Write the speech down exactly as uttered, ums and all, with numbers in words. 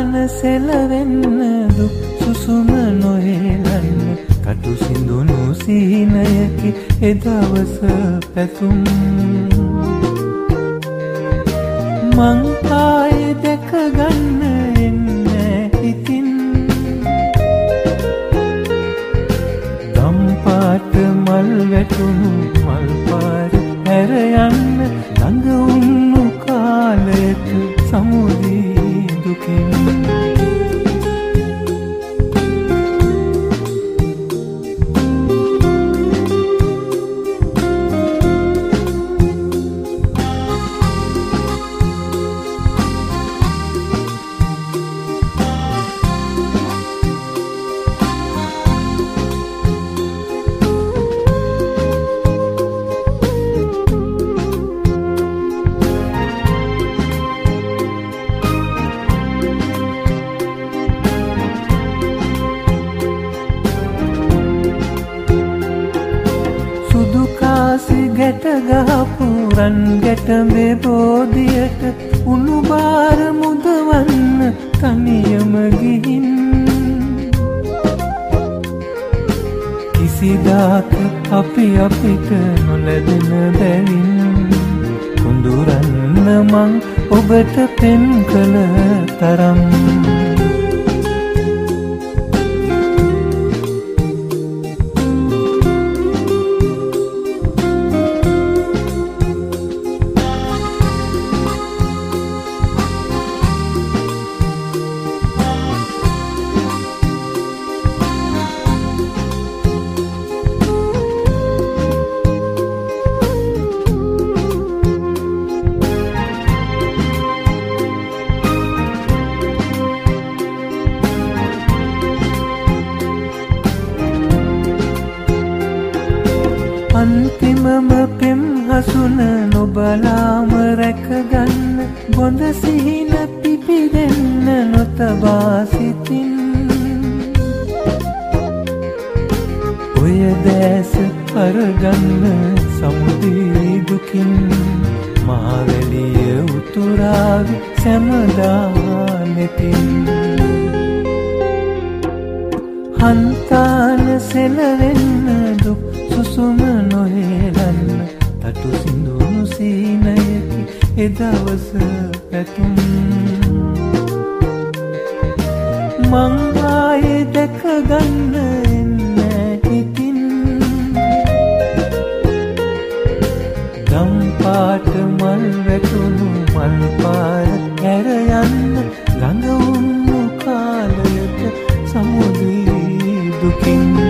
හන්තාන සෙලවෙන්න දුක් සුසුම නොහෙලන්න කටු සිඳුණු සිහිනයකි එදවස පැතුම් මං ආයේ දැක ගන්න එන්නේ ඉතින් දම්පාට මල් වැටුණු මල් පාර හැර යන්න ළඟ වුණු කාලයට සමුදී දුකින් ගැට ගහපු රන් ගැටඹේ බෝධියට උණු බාර මුදවන්න තනියම ගිහින් කිසිදාක අපි අපිට නොලැබෙන බැවින් කුඳුරන්න මං ඔබට පෙන් කළ තරම් අන්තිමම පෙම් හසුන නොබලාම රැකගන්න බොඳ සිහින පිපිදෙන්න නොතබා සිතින් ඔය දැස අරගන්න සමුදී දුකින් මහවැලිය උතුරාවි සැමදා නෙතින් හන්තාන සෙලවෙන්න දුක් සුසුම නොහෙලන්න තටු සිඳුණු සීනයකි එදවස පැතුම් මං ආයේ දැක ගන්න එන්නේ ඉතින් දම්පාට මල් වැටුණු මල් පාර හැර යන්න ළඟ වුණු කාලයට සමුදී දුකින්